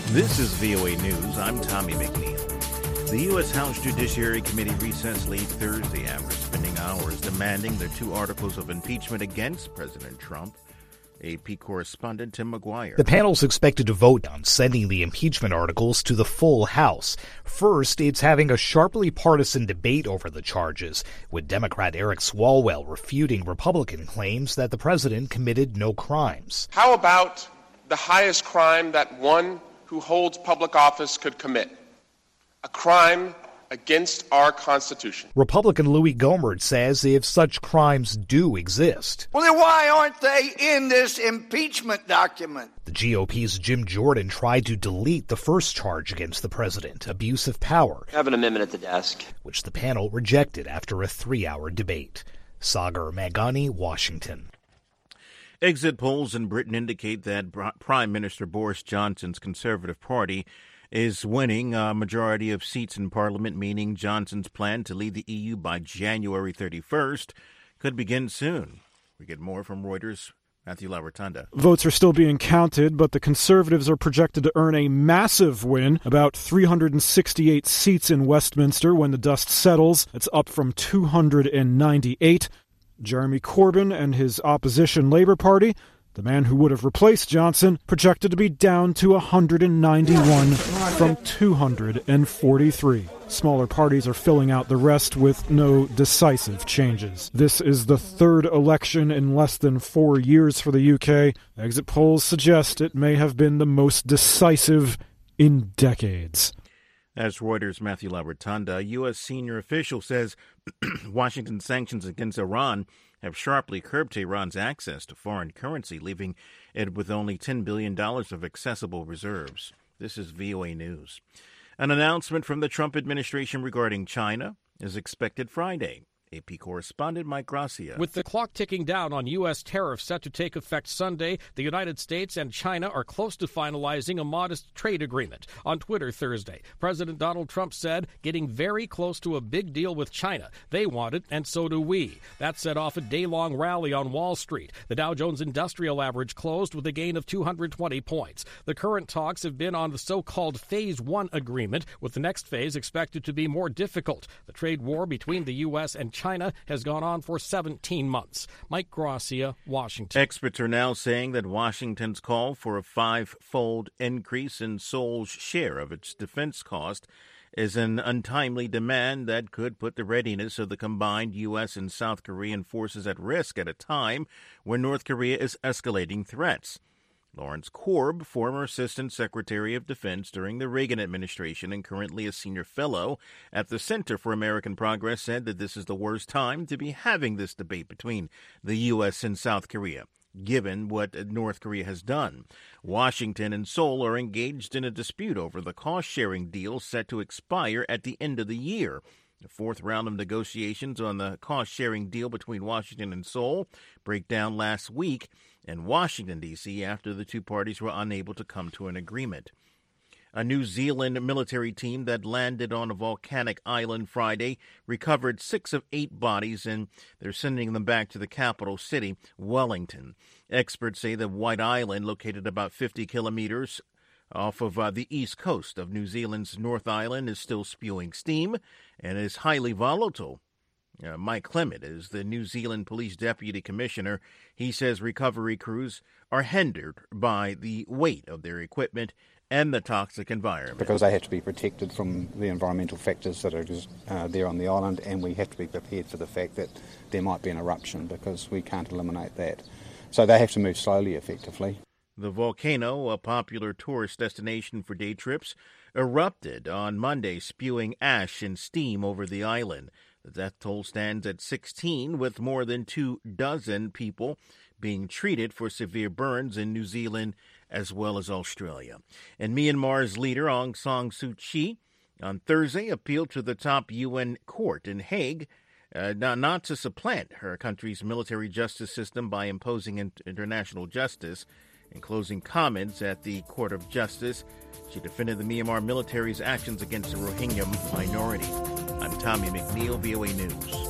This is VOA News. I'm Tommy McNeil. The U.S. House Judiciary Committee recessed late Thursday after spending hours demanding the 2 articles of impeachment against President Trump. AP correspondent Tim McGuire. The panel's expected to vote on sending the impeachment articles to the full House. First, it's having a sharply partisan debate over the charges, with Democrat Eric Swalwell refuting Republican claims that the president committed no crimes. How about the highest crime that one who holds public office could commit? A crime against our Constitution. Republican Louis Gohmert says if such crimes do exist, well, then why aren't they in this impeachment document? The GOP's Jim Jordan tried to delete the first charge against the president, abuse of power. I have an amendment at the desk, which the panel rejected after a 3-hour debate. Sagar Meghani, Washington. Exit polls in Britain indicate that Prime Minister Boris Johnson's Conservative Party is winning a majority of seats in Parliament, meaning Johnson's plan to lead the EU by January 31st could begin soon. We get more from Reuters' Matthew LaRotunda. Votes are still being counted, but the Conservatives are projected to earn a massive win, about 368 seats in Westminster when the dust settles. It's up from 298. Jeremy Corbyn and his opposition Labour Party, the man who would have replaced Johnson, projected to be down to 191 from 243. Smaller parties are filling out the rest with no decisive changes. This is the third election in less than 4 years for the UK. Exit polls suggest it may have been the most decisive in decades. As Reuters' Matthew LaRotunda, a U.S. senior official says Washington's sanctions against Iran have sharply curbed Tehran's access to foreign currency, leaving it with only $10 billion of accessible reserves. This is VOA News. An announcement from the Trump administration regarding China is expected Friday. AP correspondent Mike Gracia. With the clock ticking down on U.S. tariffs set to take effect Sunday, the United States and China are close to finalizing a modest trade agreement. On Twitter Thursday, President Donald Trump said, getting very close to a big deal with China. They want it, and so do we. That set off a day-long rally on Wall Street. The Dow Jones Industrial Average closed with a gain of 220 points. The current talks have been on the so-called Phase 1 agreement, with the next phase expected to be more difficult. The trade war between the U.S. and China has gone on for 17 months. Mike Gracia, Washington. Experts are now saying that Washington's call for a 5-fold increase in Seoul's share of its defense cost is an untimely demand that could put the readiness of the combined U.S. and South Korean forces at risk at a time when North Korea is escalating threats. Lawrence Korb, former Assistant Secretary of Defense during the Reagan administration and currently a senior fellow at the Center for American Progress, said that this is the worst time to be having this debate between the U.S. and South Korea, given what North Korea has done. Washington and Seoul are engaged in a dispute over the cost-sharing deal set to expire at the end of the year. The fourth round of negotiations on the cost-sharing deal between Washington and Seoul broke down last week in Washington, D.C., after the two parties were unable to come to an agreement. A New Zealand military team that landed on a volcanic island Friday recovered 6 of 8 bodies, and they're sending them back to the capital city, Wellington. Experts say that White Island, located about 50 kilometers off of the east coast of New Zealand's North Island, is still spewing steam and is highly volatile. Mike Clement is the New Zealand Police Deputy Commissioner. He says recovery crews are hindered by the weight of their equipment and the toxic environment. Because they have to be protected from the environmental factors that are there on the island, and we have to be prepared for the fact that there might be an eruption because we can't eliminate that. So they have to move slowly, effectively. The volcano, a popular tourist destination for day trips, erupted on Monday, spewing ash and steam over the island. The death toll stands at 16, with more than 24 people being treated for severe burns in New Zealand as well as Australia. And Myanmar's leader, Aung San Suu Kyi, on Thursday appealed to the top UN court in Hague not to supplant her country's military justice system by imposing international justice. In closing comments at the Court of Justice, she defended the Myanmar military's actions against the Rohingya minority. I'm Tommy McNeil, VOA News.